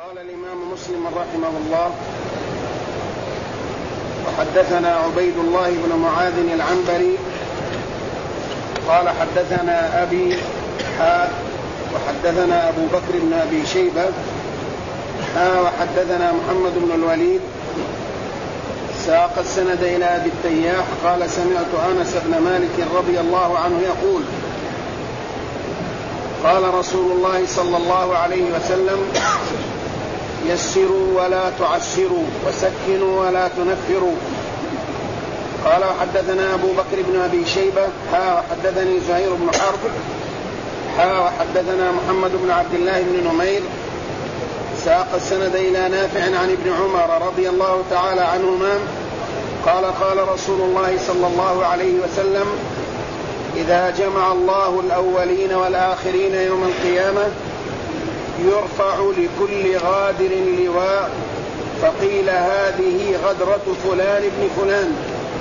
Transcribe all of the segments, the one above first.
قال الإمام مسلم رحمه الله: وحدثنا عبيد الله بن معاذ العنبري قال حدثنا أبي وحدثنا أبو بكر بن أبي شيبة وحدثنا محمد بن الوليد ساق السند إلى أبي التياح قال: سمعت أنس بن مالك رضي الله عنه يقول: قال رسول الله صلى الله عليه وسلم: يسروا ولا تعسروا وسكنوا ولا تنفروا. قال: وحدثنا أبو بكر بن أبي شيبة وحدثني زهير بن حرب وحدثنا محمد بن عبد الله بن نمير ساق السند إلى نافع عن ابن عمر رضي الله تعالى عنهما قال: قال رسول الله صلى الله عليه وسلم: إذا جمع الله الأولين والآخرين يوم القيامة يرفع لكل غادر لواء، فقيل: هذه غدرة فلان بن فلان.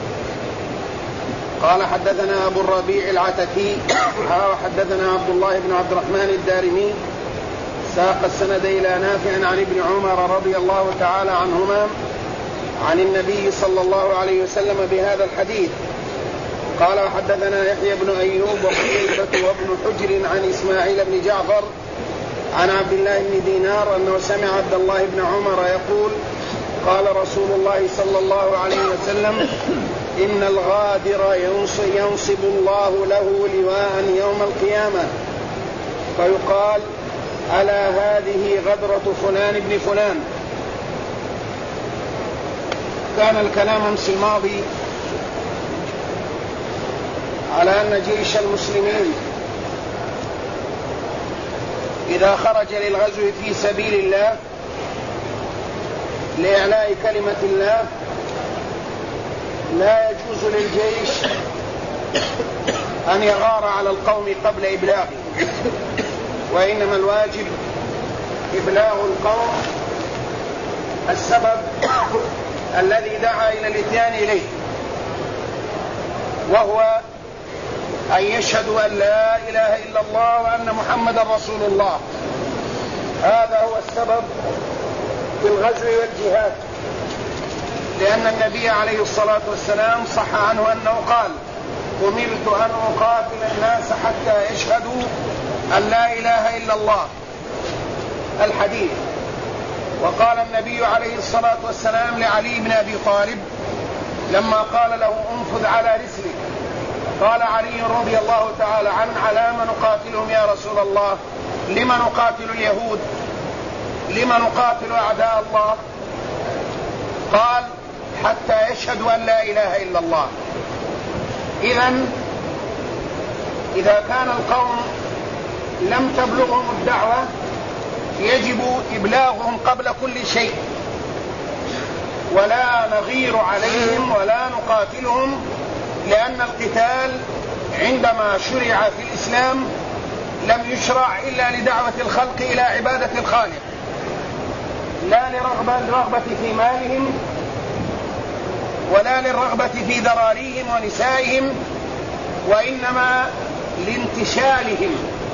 قال: حدثنا أبو الربيع العتكي وحدثنا عبد الله بن عبد الرحمن الدارمي ساق السند إلى نافع عن ابن عمر رضي الله تعالى عنهما عن النبي صلى الله عليه وسلم بهذا الحديث. قال: وحدثنا يحيى بن أيوب وقتيبة وابن حجر عن إسماعيل بن جعفر عن عبد الله بن دينار أنه سمع عبد الله بن عمر يقول: قال رسول الله صلى الله عليه وسلم: إن الغادر ينصب الله له لواء يوم القيامة فيقال: ألا هذه غدرة فلان بن فلان. كان الكلام أمس الماضي على أن جيش المسلمين إذا خرج للغزو في سبيل الله لإعلاء كلمة الله لا يجوز للجيش أن يغار على القوم قبل إبلاغه، وإنما الواجب إبلاغ القوم السبب الذي دعا إلى الإتيان إليه، وهو أن يشهدوا أن لا إله إلا الله وأن محمد رسول الله. هذا هو السبب في الغزو والجهاد، لأن النبي عليه الصلاة والسلام صح عنه أنه قال: أمرت أن أقاتل الناس حتى يشهدوا أن لا إله إلا الله، الحديث. وقال النبي عليه الصلاة والسلام لعلي بن أبي طالب لما قال له: انفذ على رسلك، قال علي رضي الله تعالى عنه: على من نقاتلهم يا رسول الله؟ لما نقاتل اليهود؟ لما نقاتل أعداء الله؟ قال: حتى يشهدوا أن لا إله إلا الله. إذا كان القوم لم تبلغهم الدعوة يجب إبلاغهم قبل كل شيء، ولا نغير عليهم ولا نقاتلهم، لأن القتال عندما شرع في الإسلام لم يشرع إلا لدعوة الخلق إلى عبادة الخالق، لا للرغبة في مالهم ولا للرغبة في ذراريهم ونسائهم، وإنما لانتشالهم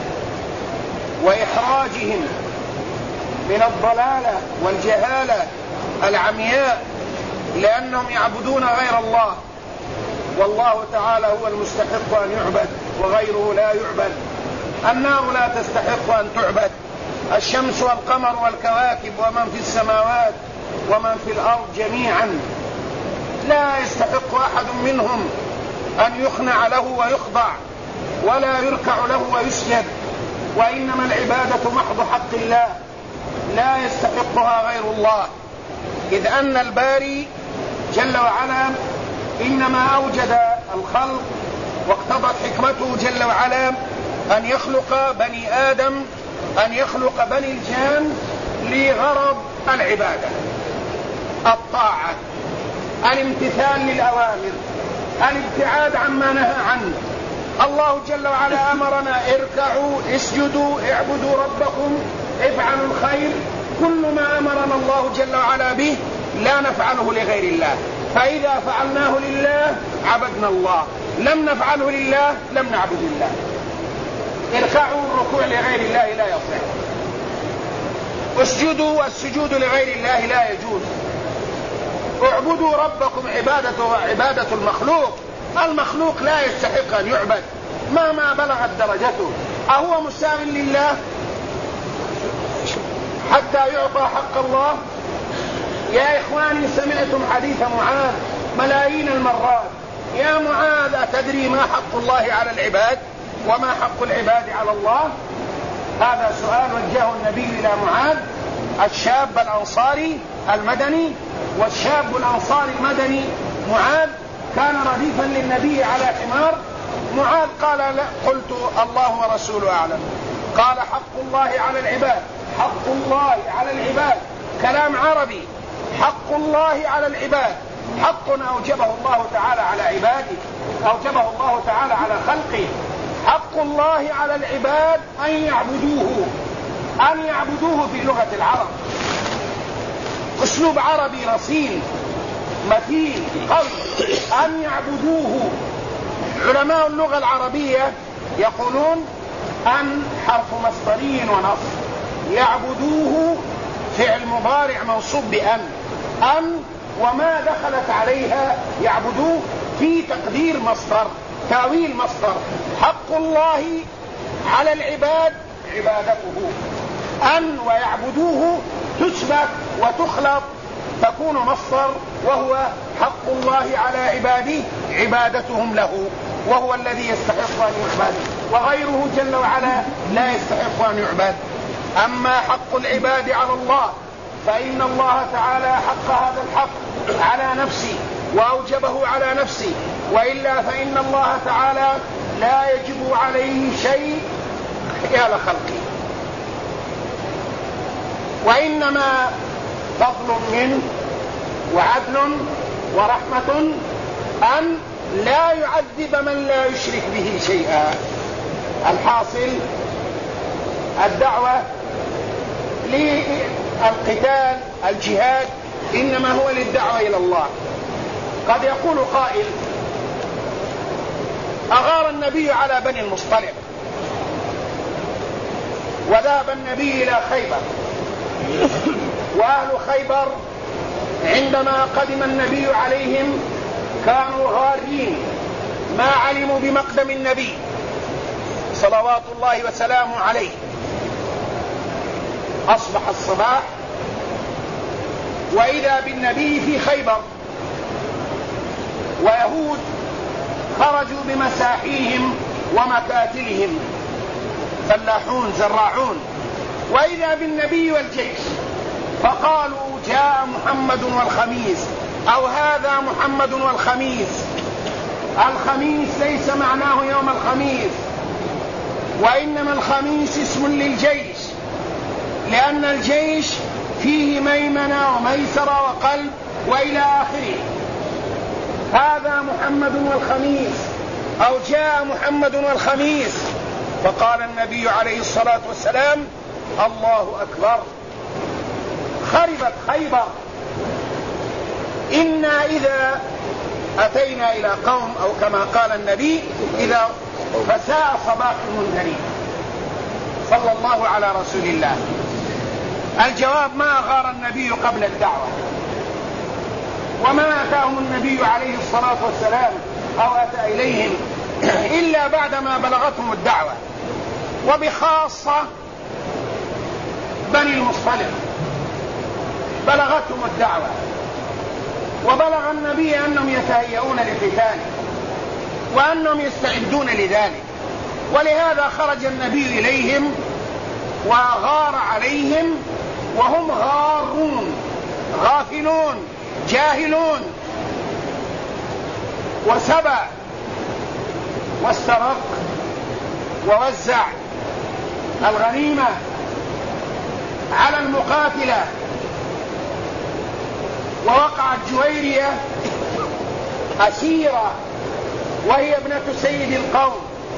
وإخراجهم من الضلالة والجهالة العمياء، لأنهم يعبدون غير الله، والله تعالى هو المستحق أن يعبد وغيره لا يعبد. النار لا تستحق أن تعبد، الشمس والقمر والكواكب ومن في السماوات ومن في الأرض جميعا لا يستحق أحد منهم أن يخنع له ويخضع ولا يركع له ويسجد، وإنما العبادة محض حق الله لا يستحقها غير الله، إذ أن الباري جل وعلا إنما أوجد الخلق واقتضت حكمته جل وعلا أن يخلق بني آدم، أن يخلق بني الجان لغرض العبادة، الطاعة، الامتثال للأوامر، الابتعاد عما نهى عنه. الله جل وعلا أمرنا: اركعوا، اسجدوا، اعبدوا ربكم، افعلوا الخير. كل ما أمرنا الله جل وعلا به لا نفعله لغير الله، فإذا فعلناه لله عبدنا الله، لم نفعله لله لم نعبد الله. اركعوا، الركوع لغير الله لا يصح. اسجدوا، والسجود لغير الله لا يجوز. اعبدوا ربكم، عبادة المخلوق. المخلوق لا يستحق أن يعبد مهما بلغت درجته. أهو مساو لله حتى يعطى حق الله؟ يا إخواني، سمعتم حديث معاذ ملايين المرات. يا معاذ، أتدري ما حق الله على العباد وما حق العباد على الله؟ هذا سؤال وجهه النبي إلى معاذ، الشاب الأنصاري المدني. والشاب الأنصاري المدني معاذ كان رديفا للنبي على حمار. معاذ قال لا. قلت الله ورسوله أعلم. قال حق الله على العباد، حق الله على العباد، كلام عربي. حق الله على العباد حق أوجبه الله تعالى على عباده، أوجبه الله تعالى على خلقه. حق الله على العباد أن يعبدوه، أن يعبدوه في لغة العرب. أسلوب عربي رصين متين قوي، أن يعبدوه. علماء اللغة العربية يقولون أن حرف مصدري ونصب، يعبدوه فعل مضارع منصوب بأن، أن وما دخلت عليها يعبدوه في تقدير مصدر، تاويل مصدر. حق الله على العباد عبادته، أن ويعبدوه تثبت وتخلط تكون مصدر، وهو حق الله على عباده عبادتهم له، وهو الذي يستحق أن يعبد، وغيره جل وعلا لا يستحق أن يعبد. أما حق العباد على الله فإن الله تعالى حق هذا الحق على نفسه وأوجبه على نفسه، وإلا فإن الله تعالى لا يجب عليه شيء خلال خلقه، وإنما فضل منه وعدل ورحمة أن لا يعذب من لا يشرك به شيئا. الحاصل الدعوة للقتال الجهاد إنما هو للدعوة إلى الله. قد يقول قائل أغار النبي على بني المصطلق وذهب النبي إلى خيبر، وأهل خيبر عندما قدم النبي عليهم كانوا غارين، ما علموا بمقدم النبي صلوات الله وسلامه عليه. أصبح الصباح وإذا بالنبي في خيبر، ويهود خرجوا بمساحيهم ومكاتلهم، فلاحون زراعون، وإذا بالنبي والجيش، فقالوا جاء محمد والخميس، أو هذا محمد والخميس. الخميس ليس معناه يوم الخميس، وإنما الخميس اسم للجيش، لأن الجيش فيه ميمنة وميسرة وقلب وإلى آخره. هذا محمد والخميس، أو جاء محمد والخميس. فقال النبي عليه الصلاة والسلام الله أكبر، خربت خيبر. إنا إذا أتينا إلى قوم، أو كما قال النبي إذا فساء صباح المنذرين، صلى الله على رسول الله. الجواب ما غار النبي قبل الدعوة، وما أتاهم النبي عليه الصلاة والسلام أو أتى إليهم إلا بعدما بلغتهم الدعوة، وبخاصة بني المصطلق بلغتهم الدعوة، وبلغ النبي أنهم يتهيئون للقتال وأنهم يستعدون لذلك، ولهذا خرج النبي إليهم وغار عليهم وهم غارون غافلون جاهلون، وسبى واسترق ووزع الغنيمة على المقاتلة. ووقعت جويرية أسيرة وهي ابنة سيد القوم،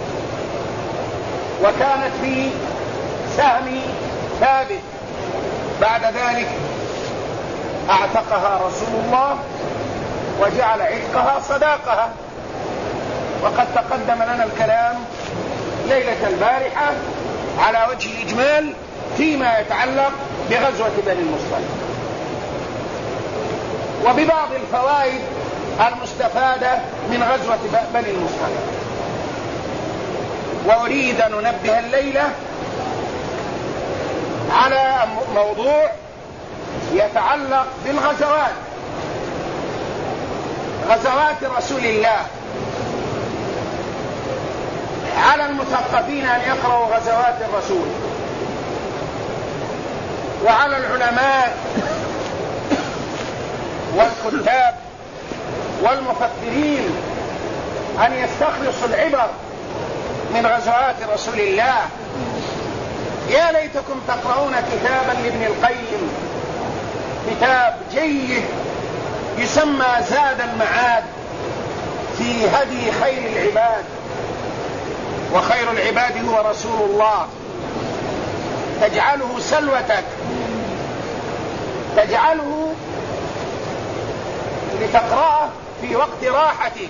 وكانت في سهم ثابت. بعد ذلك اعتقها رسول الله وجعل عتقها صداقها. وقد تقدم لنا الكلام ليلة البارحة على وجه الإجمال فيما يتعلق بغزوة بني المصطلق، وببعض الفوائد المستفادة من غزوة بني المصطلق. وأريد أن ننبه الليلة على موضوع يتعلق بالغزوات، غزوات رسول الله. على المثقفين أن يقرأوا غزوات الرسول، وعلى العلماء والكتاب والمفكرين أن يستخلصوا العبر من غزوات رسول الله. يا ليتكم تقرؤون كتابا لابن القيم، كتاب جيد يسمى زاد المعاد في هدي خير العباد، وخير العباد هو رسول الله. تجعله سلوتك، تجعله لتقرأه في وقت راحتك.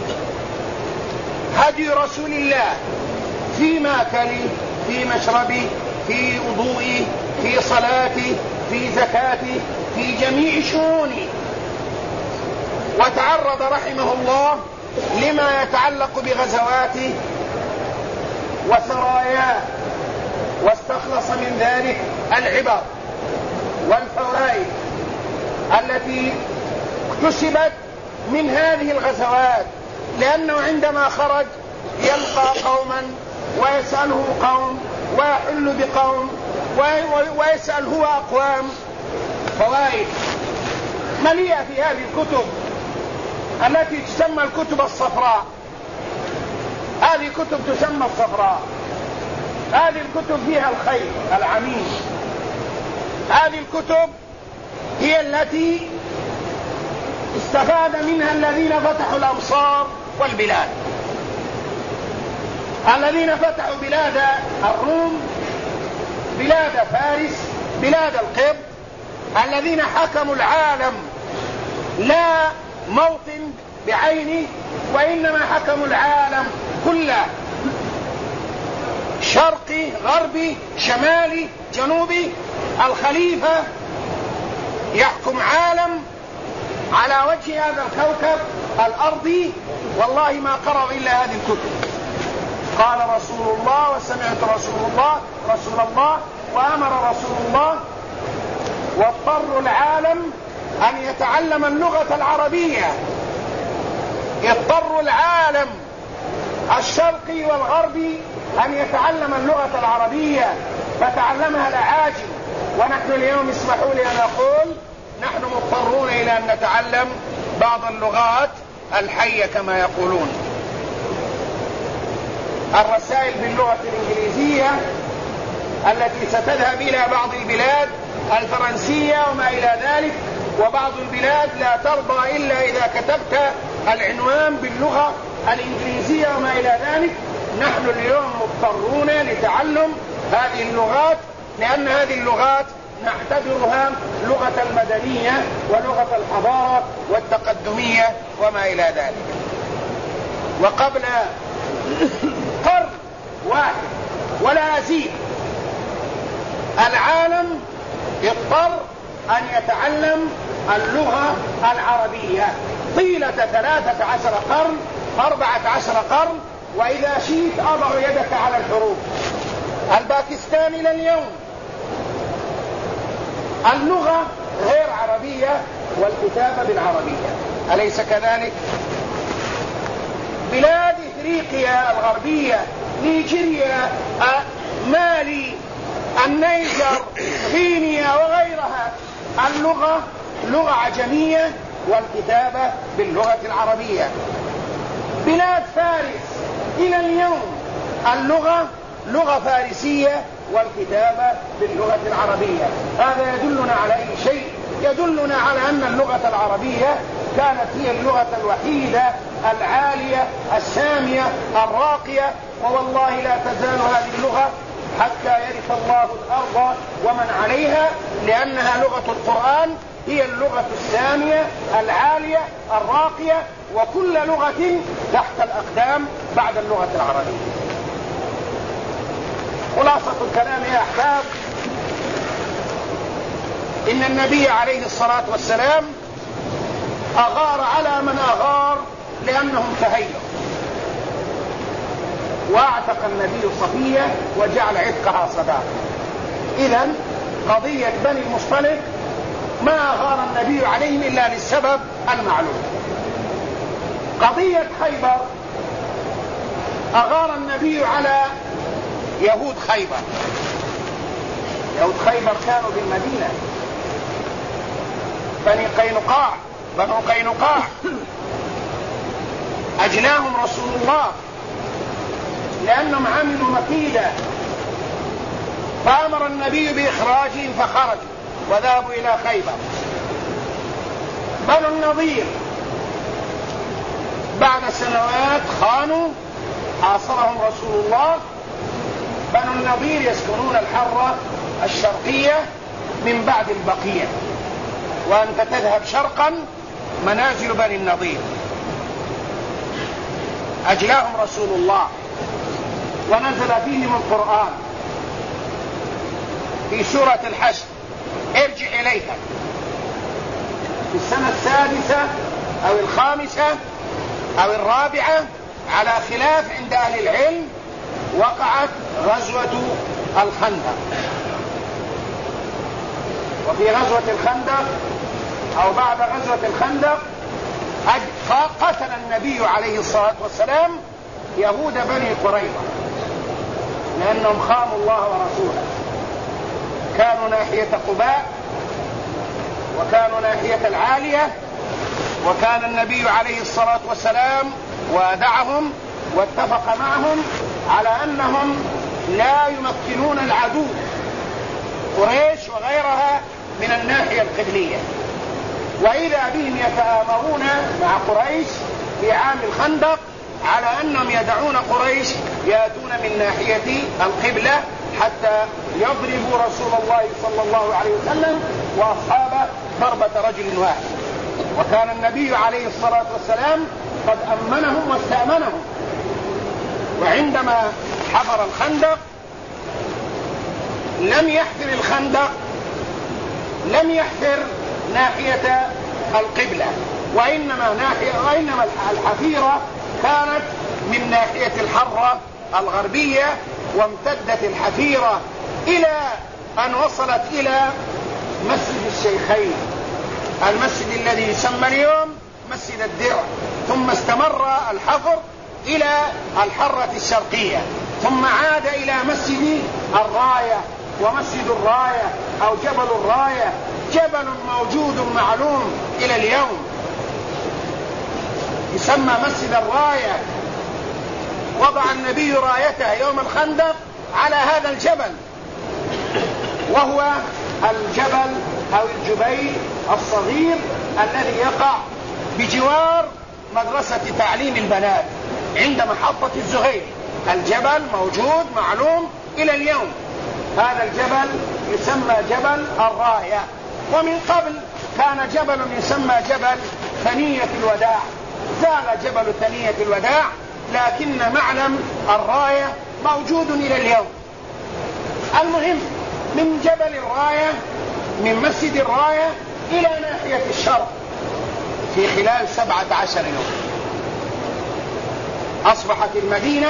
هدي رسول الله في ماكلي، في مشربي، في وضوئي، في صلاتي، في زكاتي، في جميع شؤوني. وتعرض رحمه الله لما يتعلق بغزواته وسراياه، واستخلص من ذلك العبر والفوائد التي اكتسبت من هذه الغزوات. لأنه عندما خرج يلقى قوما ويسأله قوم ويحل بقوم ويسأل هو أقوام. فوائد مليئة في هذه الكتب التي تسمى الكتب الصفراء. هذه كتب تسمى الصفراء، هذه الكتب فيها الخير العميم. هذه الكتب هي التي استفاد منها الذين فتحوا الأمصار والبلاد، الذين فتحوا بلاد الروم، بلاد فارس، بلاد القبط، الذين حكموا العالم لا موطن بعينه، وإنما حكموا العالم كله، شرقي غربي شمالي جنوبي. الخليفة يحكم عالم على وجه هذا الكوكب الأرضي. والله ما قرأوا إلا هذه الكتب. قال رسول الله وسمعت رسول الله وأمر رسول الله. واضطر العالم أن يتعلم اللغة العربية، اضطر العالم الشرقي والغربي أن يتعلم اللغة العربية، فتعلمها الأعاجم. ونحن اليوم اسمحوا لي أن أقول نحن مضطرون إلى أن نتعلم بعض اللغات الحية كما يقولون. الرسائل باللغة الإنجليزية التي ستذهب إلى بعض البلاد، الفرنسية وما إلى ذلك، وبعض البلاد لا ترضى إلا إذا كتبت العنوان باللغة الإنجليزية وما إلى ذلك. نحن اليوم مضطرون لتعلم هذه اللغات، لأن هذه اللغات نعتبرها لغة المدنية ولغة الحضارة والتقدمية وما إلى ذلك. وقبل قرن واحد ولا أزيد العالم اضطر أن يتعلم اللغة العربية طيلة 13 قرن 14 قرن. وإذا شئت أضع يدك على الحروف. الباكستان إلى اليوم اللغة غير عربية والكتابة بالعربية، أليس كذلك؟ بلاد إفريقيا الغربية، نيجيريا، مالي، النيجر، غينيا وغيرها، اللغة لغة عجمية والكتابة باللغة العربية. بلاد فارس إلى اليوم اللغة لغة فارسية والكتابة باللغة العربية. هذا يدلنا على أي شيء؟ يدلنا على أن اللغة العربية كانت هي اللغة الوحيدة العالية السامية الراقية. ووالله لا تزال هذه اللغة حتى يرث الله الأرض ومن عليها، لأنها لغة القرآن، هي اللغة السامية العالية الراقية، وكل لغة تحت الأقدام بعد اللغة العربية. خلاصة الكلام يا أحباب، إن النبي عليه الصلاة والسلام أغار على من أغار لأنهم تهيئوا، واعتق النبي صفية وجعل عتقها صداقة. إذن قضية بني المصطلق ما أغار النبي عليهم إلا للسبب المعلوم. قضية خيبر أغار النبي على يهود خيبر. يهود خيبر كانوا بالمدينة، بنو قينقاع أجلاهم رسول الله لأنهم عملوا مكيدة، فأمر النبي بإخراجهم فخرجوا وذهبوا إلى خيبر. بنو النضير بعد سنوات خانوا، حاصرهم رسول الله. بنو النضير يسكنون الحرة الشرقية من بعد البقيع، وأنت تذهب شرقا منازل بني النضير. أجلاهم رسول الله ونزل فيهم القرآن في سورة الحشر: ارجع إليها. في السنة السادسة أو الخامسة أو الرابعة على خلاف عند أهل العلم وقعت غزوة الخندق. وفي غزوة الخندق أو بعد غزوة الخندق قتل النبي عليه الصلاة والسلام يهود بني قريظة لأنهم خانوا الله ورسوله. كانوا ناحية قباء وكانوا ناحية العالية، وكان النبي عليه الصلاة والسلام وادعهم واتفق معهم على أنهم لا يمكنون العدو قريش وغيرها من الناحية القبلية. وإذا بهم يتآمرون مع قريش في عام الخندق على أنهم يدعون قريش يأتون من ناحية القبلة حتى يضربوا رسول الله صلى الله عليه وسلم وأصحابه ضربة رجل واحد. وكان النبي عليه الصلاة والسلام قد أمنهم واستأمنهم. وعندما حفر الخندق لم يحفر ناحية القبلة، وإنما الحفيرة كانت من ناحية الحرة الغربية، وامتدت الحفيرة إلى أن وصلت إلى مسجد الشيخين، المسجد الذي يسمى اليوم مسجد الدرع. ثم استمر الحفر إلى الحرة الشرقية، ثم عاد إلى مسجد الراية. ومسجد الراية أو جبل الراية جبل موجود معلوم إلى اليوم يسمى مسجد الراية. وضع النبي رايته يوم الخندق على هذا الجبل، وهو الجبل أو الجبيل الصغير الذي يقع بجوار مدرسة تعليم البنات عند محطة الزهير. الجبل موجود معلوم إلى اليوم. هذا الجبل يسمى جبل الراية. ومن قبل كان جبل يسمى جبل ثنية الوداع، زال جبل ثنية الوداع، لكن معلم الراية موجود إلى اليوم. المهم من جبل الراية، من مسجد الراية إلى ناحية الشرق في خلال 17 يوم أصبحت المدينة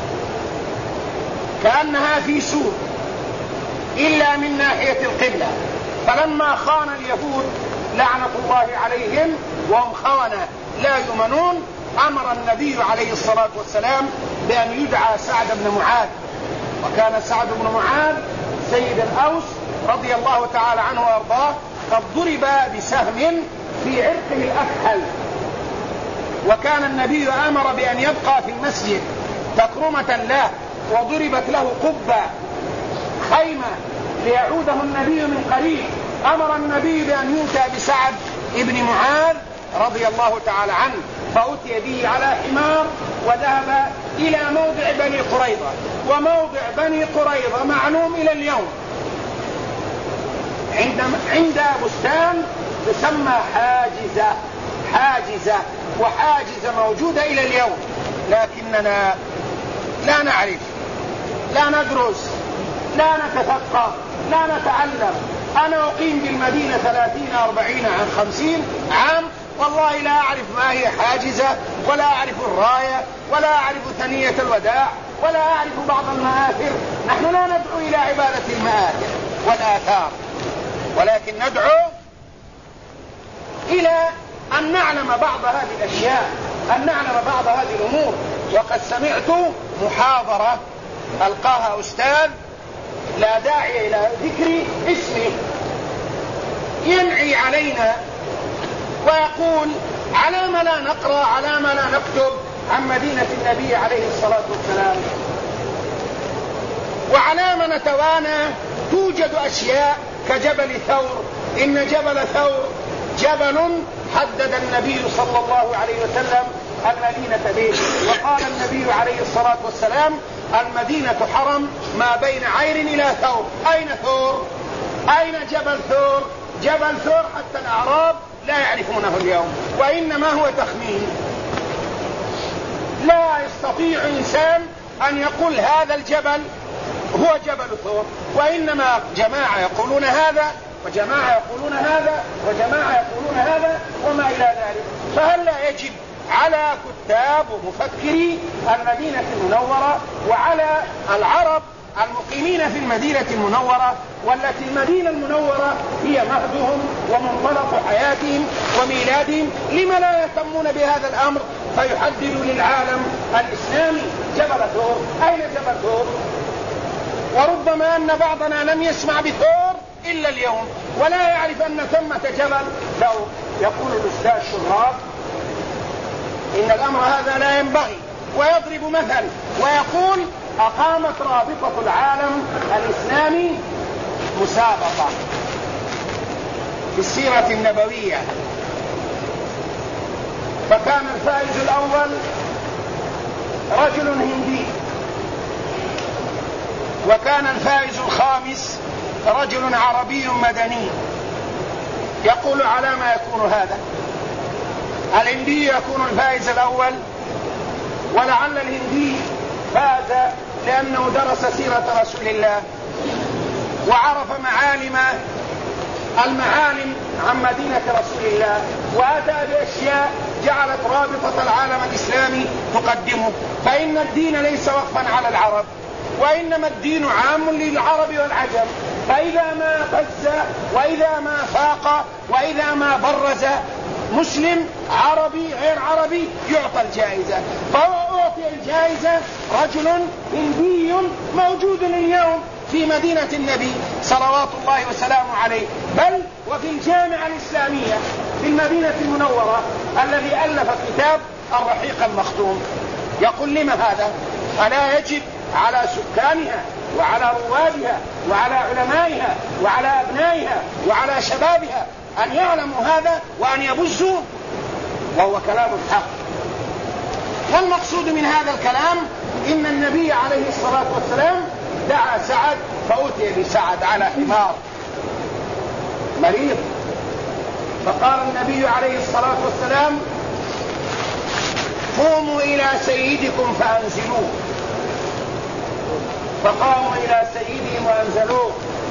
كأنها في سور إلا من ناحية القبلة. فلما خان اليهود لعنة الله عليهم وهم خونة لا يؤمنون، أمر النبي عليه الصلاة والسلام بأن يدعى سعد بن معاذ. وكان سعد بن معاذ سيد الأوس رضي الله تعالى عنه وأرضاه قد ضرب بسهم في عرقه الأكحل، وكان النبي أمر بأن يبقى في المسجد تكرمة له، وضربت له قبة خيمة ليعوده النبي من قريب. أمر النبي بأن يؤتى بسعد ابن معاذ رضي الله تعالى عنه، فأتي به على حمار وذهب إلى موضع بني قريظة. وموضع بني قريظة معلوم إلى اليوم عند بستان تسمى حاجزة، وحاجزة موجودة إلى اليوم، لكننا لا نعرف، لا ندرس، لا نتثقف، لا نتعلم، أنا أقيم بالمدينة 30 40 عام 50 عام، والله لا أعرف ما هي حاجزة، ولا أعرف الراية، ولا أعرف ثنية الوداع، ولا أعرف بعض المآثر. نحن لا ندعو إلى عبادة المآثر والآثار، ولكن ندعو إلى أن نعلم بعض هذه الأشياء، أن نعلم بعض هذه الأمور. وقد سمعت محاضرة ألقاها أستاذ لا داعي إلى ذكر اسمه ينعي علينا ويقول على ما لا نقرأ، على ما لا نكتب عن مدينة النبي عليه الصلاة والسلام، وعلى ما نتوانى توجد أشياء كجبل ثور. إن جبل ثور جبل حدد النبي صلى الله عليه وسلم المدينة به، وقال النبي عليه الصلاة والسلام المدينة حرم ما بين عير إلى ثور. أين ثور؟ أين جبل ثور؟ جبل ثور حتى الأعراب لا يعرفونه اليوم، وإنما هو تخمين. لا يستطيع إنسان أن يقول هذا الجبل هو جبل ثور، وإنما جماعة يقولون هذا، وجماعة يقولون هذا، وجماعة يقولون هذا، وما إلى ذلك. فهل لا يجب على كتاب ومفكري المدينة المنورة وعلى العرب المقيمين في المدينة المنورة، والتي المدينة المنورة هي مهدهم ومنطلق حياتهم وميلادهم، لما لا يهتمون بهذا الأمر فيحددوا للعالم الإسلامي جبل ثور؟ أين جبل ثور؟ وربما أن بعضنا لم يسمع بثور إلا اليوم، ولا يعرف أن ثمة جبل ثور. يقول الأستاذ شراب إن الأمر هذا لا ينبغي، ويضرب مثل ويقول أقامت رابطة العالم الإسلامي مسابقة في السيرة النبوية، فكان الفائز الأول رجل هندي، وكان الفائز الخامس رجل عربي مدني. يقول على ما يكون هذا؟ الهندي يكون الفائز الأول، ولعل الهندي فاز لأنه درس سيرة رسول الله وعرف المعالم عن مدينة رسول الله، وأتى بأشياء جعلت رابطة العالم الإسلامي تقدمه. فإن الدين ليس وقفا على العرب، وإنما الدين عام للعرب والعجم. فإذا ما فز، وإذا ما فاق، وإذا ما برز مسلم عربي غير عربي يعطى الجائزة. فهو أعطي الجائزة رجل هندي موجود اليوم في مدينة النبي صلوات الله وسلامه عليه، بل وفي الجامعة الإسلامية في المدينة المنورة الذي ألف كتاب الرحيق المختوم. يقول لما هذا؟ ألا يجب على سكانها وعلى روادها وعلى علمائها وعلى أبنائها وعلى شبابها أن يعلموا هذا وأن يبزوا؟ وهو كلام الحق. والمقصود من هذا الكلام إن النبي عليه الصلاة والسلام دعا سعد فأتي بسعد على حمار مريض، فقال النبي عليه الصلاة والسلام قوموا إلى سيدكم فأنزلوه. فقاموا إلى سيدهم وأنزلوه،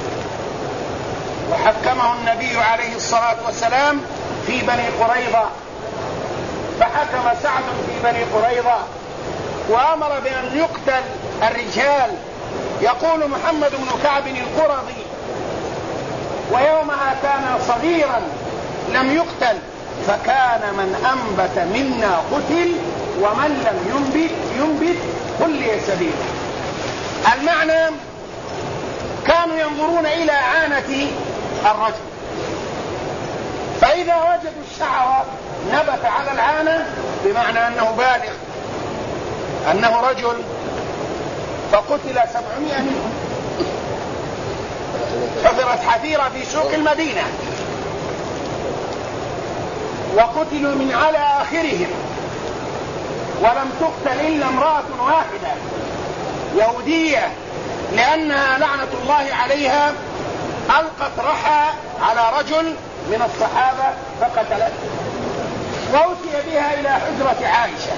وحكمه النبي عليه الصلاة والسلام في بني قريظة، فحكم سعد في بني قريظة وأمر بأن يقتل الرجال. يقول محمد بن كعب القرظي ويومها كان صغيرا لم يقتل، فكان من أنبت منا قتل ومن لم ينبت خلي سبيله. المعنى كانوا ينظرون إلى عانة الرجل، فإذا وجدوا الشعر نبت على العانة بمعنى أنه بالغ، أنه رجل، فقتل 700 منهم. حفرت حفيرة في سوق المدينة وقتلوا من على آخرهم، ولم تقتل إلا امرأة واحدة يهودية، لأنها لعنة الله عليها ألقت رحى على رجل من الصحابة فقتلته، وأتي بها إلى حجرة عائشة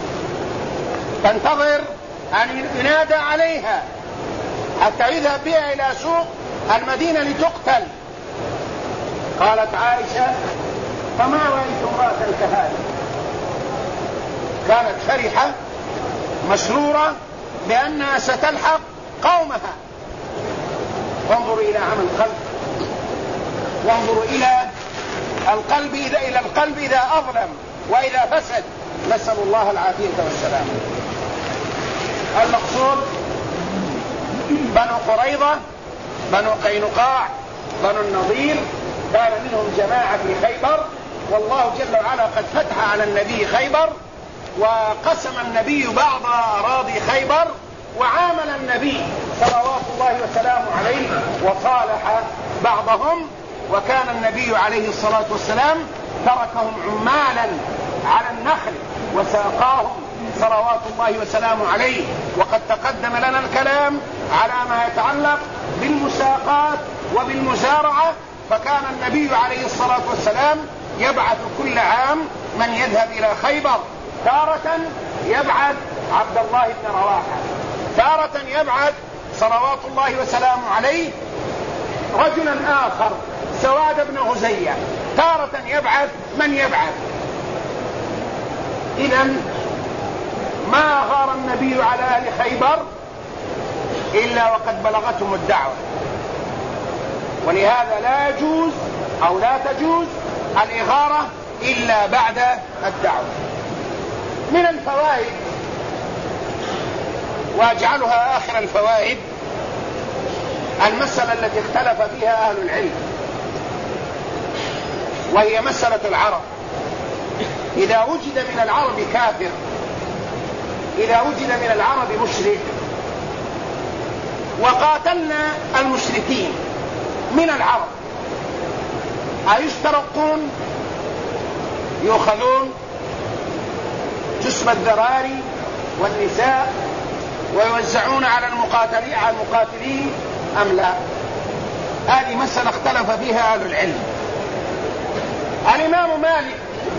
تنتظر أن ينادى عليها حتى يذهب بها إلى سوق المدينة لتقتل. قالت عائشة: فما رأيت امرأة كهذه. كانت فرحة مسرورة بأنها ستلحق قومها. وانظروا إلى عمل القلب، وانظروا إلى القلب إذا أظلم وإذا فسد. نسأل الله العافية والسلام. المقصود بنو قريظة، بنو قينقاع، بنو النضير، كان منهم جماعة في خيبر، والله جل وعلا قد فتح على النبي خيبر، وقسم النبي بعض أراضي خيبر، وعامل النبي صلوات الله وسلامه عليه وصالح بعضهم. وكان النبي عليه الصلاة والسلام تركهم عمالا على النخل وساقاهم صلوات الله وسلامه عليه. وقد تقدم لنا الكلام على ما يتعلق بالمساقات وبالمزارعة. فكان النبي عليه الصلاة والسلام يبعث كل عام من يذهب إلى خيبر، تارة يبعث عبد الله بن رواحة، تارة يبعث صلوات الله وسلامه عليه رجلا آخر سواد بن غزية، تارة يبعث من يبعث. إذن ما غار النبي على أهل خيبر إلا وقد بلغتهم الدعوة. ولهذا لا يجوز أو لا تجوز الإغارة إلا بعد الدعوة. من الفوائد، وأجعلها آخر الفوائد، المسألة التي اختلف فيها أهل العلم، وهي مسألة العرب. إذا وجد من العرب كافر، إذا وجد من العرب مشرك، وقاتلنا المشركين من العرب، أيسترقون؟ يؤخذون جسم الذراري والنساء ويوزعون على المقاتلين أم لا؟ هذه مسألة اختلف فيها أهل العلم. الإمام مالك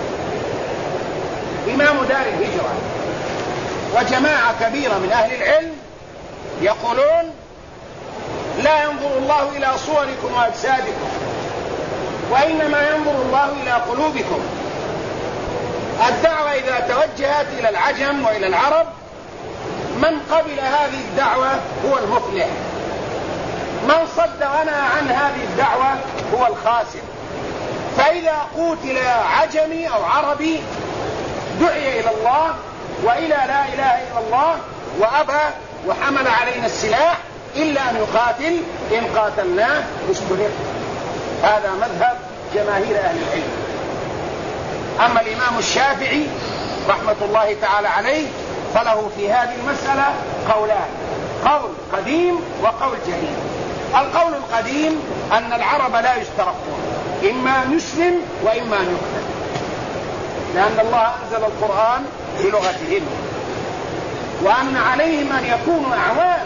إمام دار الهجرة وجماعة كبيرة من أهل العلم يقولون: لا ينظر الله إلى صوركم وأجسادكم، وإنما ينظر الله إلى قلوبكم. الدعوة إذا توجهت إلى العجم وإلى العرب، من قبل هذه الدعوة هو المفلح، من صد ونهى عن هذه الدعوة هو الخاسر. فإذا قوتل عجمي أو عربي دعي إلى الله وإلى لا إله إلا الله وأبى وحمل علينا السلاح إلا أن يقاتل، إن قاتلناه استهزئ. هذا مذهب جماهير أهل العلم. أما الإمام الشافعي رحمة الله تعالى عليه فله في هذه المسألة قولان: قول قديم وقول جديد. القول القديم أن العرب لا يسترقون، إما أن يسلم وإما أن يقتل، لأن الله أنزل القرآن بلغتهم، وأن عليهم أن يكونوا أعوان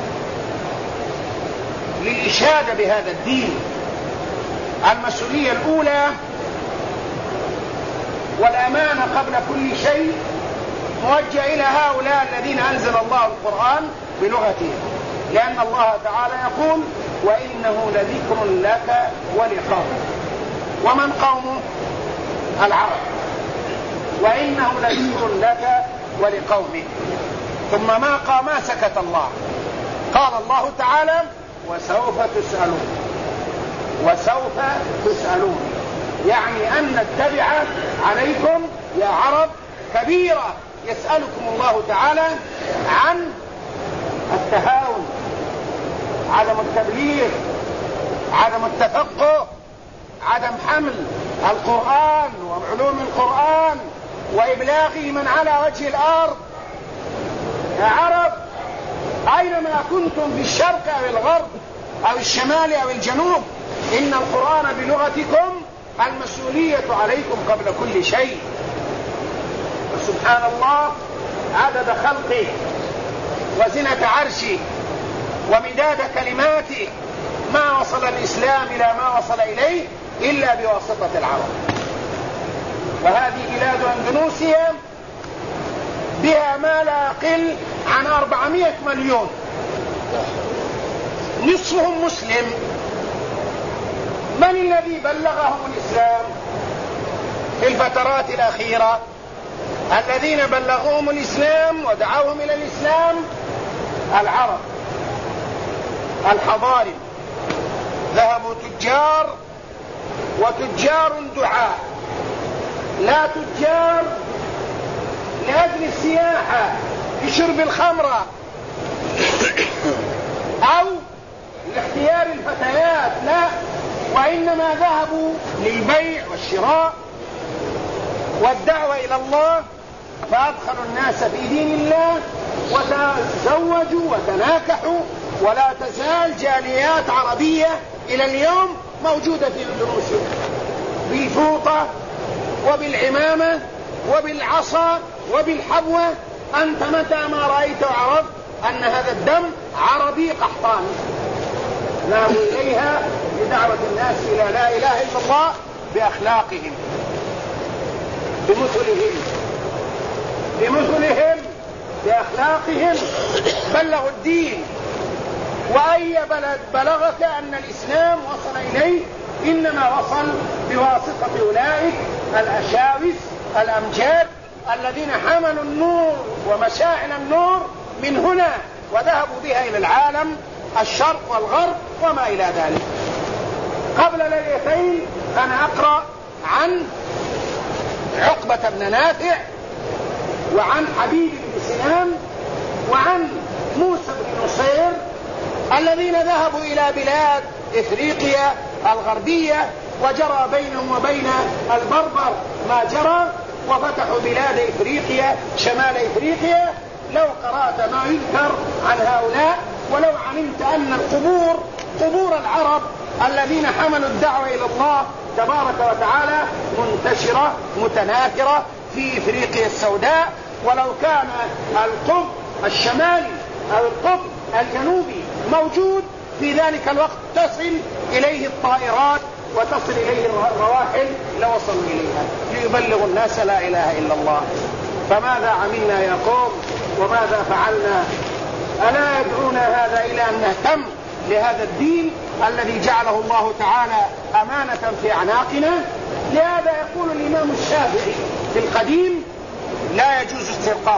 للإشادة بهذا الدين. المسؤولية الأولى والأمانة قبل كل شيء موجه إلى هؤلاء الذين أنزل الله القرآن بلغتهم، لأن الله تعالى يقول: وإنه لذكر لك ولقومك. ومن قومه؟ العرب. وإنه لذكر لك ولقومك. ثم ما سكت الله، قال الله تعالى: وسوف تسألون. وسوف تسألون يعني أن نتبع عليكم يا عرب كبيرة يسألكم الله تعالى عن التهاون، عدم التبليغ، عدم التفقه، عدم حمل القرآن وعلوم القرآن وإبلاغه من على وجه الأرض. يا عرب أينما كنتم في الشرق أو الغرب أو الشمال أو الجنوب، إن القرآن بلغتكم، المسؤولية عليكم قبل كل شيء. وسبحان الله عدد خلقه وزنة عرشه ومداد كلماته، ما وصل الإسلام إلى ما وصل إليه إلا بواسطة العرب. وهذه بلاد أندونيسيا بها ما لا يقل عن 400 مليون، نصفهم مسلم من الذي بلغهم الإسلام في الفترات الأخيرة؟ الذين بلغوهم الإسلام ودعوهم إلى الإسلام العرب الحضاري، ذهبوا تجار، وتجار دعاة، لا تجار لأجل السياحة لشرب الخمرة أو لاختيار الفتيات، لا، وإنما ذهبوا للبيع والشراء والدعوة إلى الله، فأدخلوا الناس في دين الله وتزوجوا وتناكحوا. ولا تزال جاليات عربية إلى اليوم موجودة في أندونيسيا بالفوطة وبالعمامة وبالعصا وبالحبوة. أنت متى ما رأيت وعرفت أن هذا الدم عربي قحطاني. ناموا إليها لدعوة الناس إلى لا إله إلا الله بأخلاقهم بمثلهم بأخلاقهم بلغوا الدين. وأي بلد بلغك أن الإسلام وصل إليه إنما وصل بواسطة أولئك الأشاوس الأمجاد الذين حملوا النور ومشاعل النور من هنا وذهبوا بها إلى العالم الشرق والغرب وما إلى ذلك. قبل ليلتين أنا أقرأ عن عقبة بن نافع وعن حبيب بن سنان وعن موسى بن نصير الذين ذهبوا إلى بلاد إفريقيا الغربية وجرى بينهم وبين البربر ما جرى، وفتحوا بلاد إفريقيا شمال إفريقيا. لو قرأت ما يذكر عن هؤلاء ولو علمت أن قبور العرب الذين حملوا الدعوة إلى الله تبارك وتعالى منتشرة متناثرة في إفريقيا السوداء، ولو كان القطب الشمالي أو القطب الجنوبي موجود في ذلك الوقت تصل إليه الطائرات وتصل إليه الرواحل لوصلوا إليها ليبلغوا الناس لا إله إلا الله. فماذا عملنا يا قوم وماذا فعلنا؟ ألا يدعونا هذا إلى أن نهتم لهذا الدين الذي جعله الله تعالى أمانة في أعناقنا؟ لهذا يقول الإمام الشافعي في القديم: لا يجوز استرقاق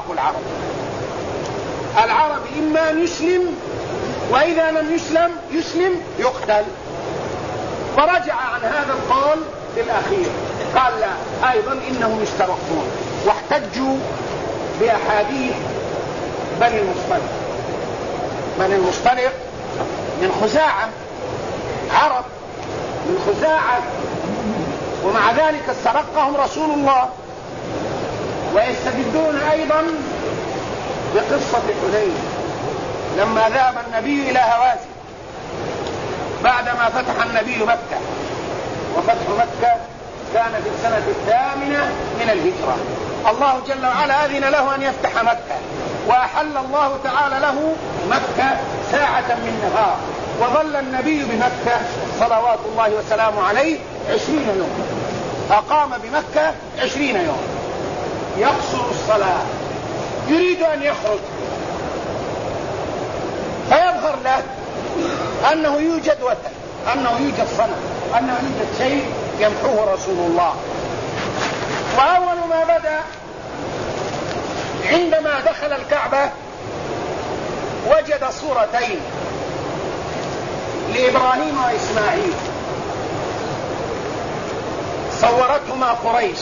العرب إما أن يسلم، وإذا لم يسلم يقتل. فرجع عن هذا القول في الأخير، قال لا، أيضا إنهم يسترقون، واحتجوا بأحاديث بني المصطلق من خزاعة، عرب من خزاعة، ومع ذلك استرقهم رسول الله. ويستدلون أيضا بقصة حنين لما ذهب النبي إلى هوازن بعدما فتح النبي مكة، وفتح مكة كان في السنة 8 من الهجرة. الله جل وعلا أذن له أن يفتح مكة، وأحل الله تعالى له مكة ساعة من نهار، وظل النبي بمكة صلوات الله وسلامه عليه 20 يوم، أقام بمكة 20 يوم يقصر الصلاة، يريد أن يخرج، فيظهر له أنه يوجد وثن، أنه يوجد صنم، أنه يوجد شيء يمحوه رسول الله. وأول ما بدأ عندما دخل الكعبة وجد صورتين لإبراهيم وإسماعيل صورتهما قريش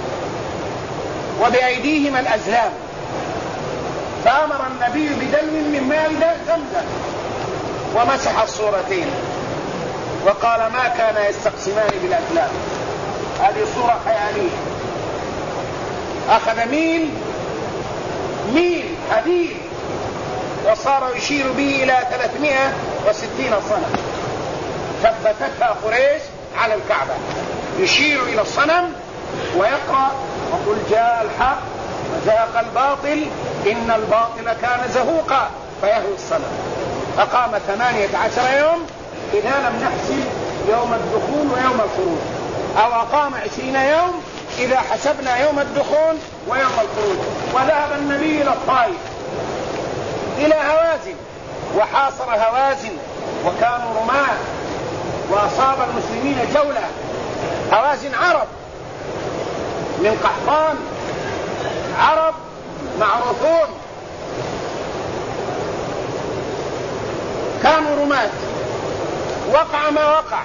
وبأيديهما الأزلام، فأمر النبي بدلو من ماء زمزم ومسح الصورتين وقال: ما كان يستقسمان بالأزلام. هذه صورة خيالية. أخذ ميل حديد وصار يشير به إلى 360 صنم، ثبتتها قريش على الكعبة، يشير إلى الصنم ويقرأ: وقل جاء الحق وزهق الباطل إن الباطل كان زهوقا، فيهوي الصنم. أقام 18 يوم إذا لم نحسب يوم الدخول ويوم الخروج، أو أقام 20 يوم إذا حسبنا يوم الدخول ويوم الخروج. وذهب النبي إلى الطائف إلى هوازن، وحاصر هوازن وكانوا رماة وأصاب المسلمين جولة. هوازن عرب من قحطان، عرب معروفون، كانوا رماة. وقع ما وقع،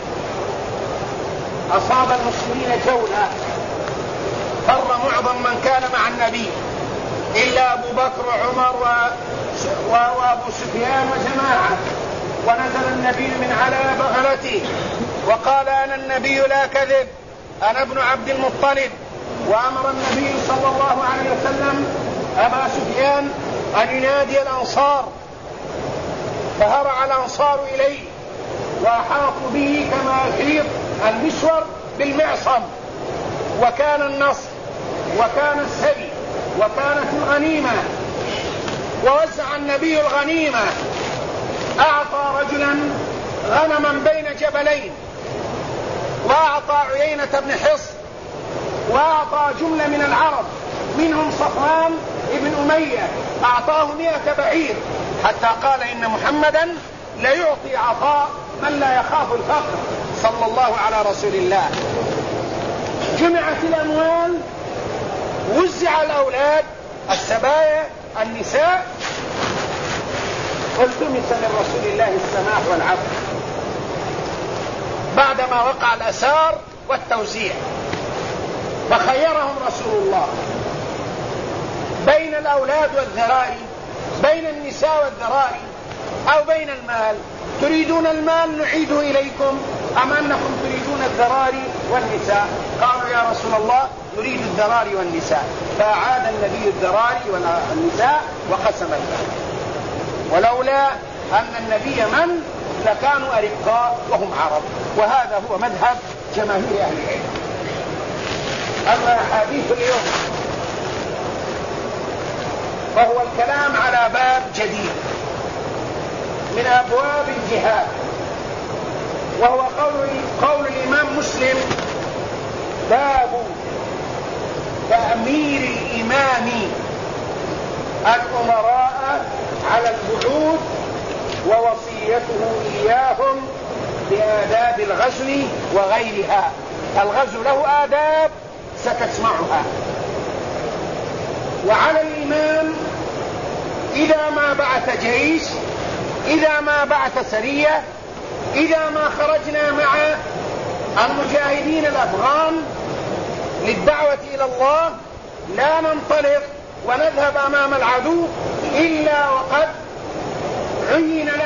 أصاب المسلمين جولة، فر معظم من كان مع النبي إلا أبو بكر وعمر وأبو سفيان وجماعة. ونزل النبي من على بغلته وقال: أنا النبي لا كذب، أنا ابن عبد المطلب. وأمر النبي صلى الله عليه وسلم أبا سفيان أن ينادي الأنصار، فهرع الأنصار إليه وأحاطوا به كما يحيط المسور بالمعصم. وكان النصر وكان السبي وكانت الغنيمة، ووزع النبي الغنيمة، أعطى رجلا غنما بين جبلين، وأعطى عيينة بن حصن، وأعطى جملة من العرب منهم صفوان ابن أمية، أعطاه 100 بعير، حتى قال: إن محمدا ليعطي عطاء من لا يخاف الفقر، صلى الله على رسول الله. جمعت الأموال، وزع الأولاد، السبايا، النساء، والتمس من رسول الله السماح والعفو بعدما وقع الأسار والتوزيع. فخيرهم رسول الله بين الأولاد والذراري، بين النساء والذراري، أو بين المال. تريدون المال نعيده إليكم أم أنكم تريدون الذراري والنساء؟ قالوا: يا رسول الله نريد الذراري والنساء. فأعاد النبي الذراري والنساء وقسم المال. ولولا أن النبي من لكانوا أرقاء وهم عرب. وهذا هو مذهب جماهير أهل العلم. أما حديث اليوم فهو الكلام على باب جديد من أبواب الجهاد، وهو قول الإمام مسلم: باب تأمير الإمام الأمراء على البعوث ووصيته إياهم بآداب الغزو وغيرها. الغزو له آداب ستسمعها. وعلى الإمام إذا ما بعث جيش، إذا ما بعث سرية، إذا ما خرجنا مع المجاهدين الأفغان للدعوة إلى الله، لا ننطلق ونذهب أمام العدو إلا وقد عين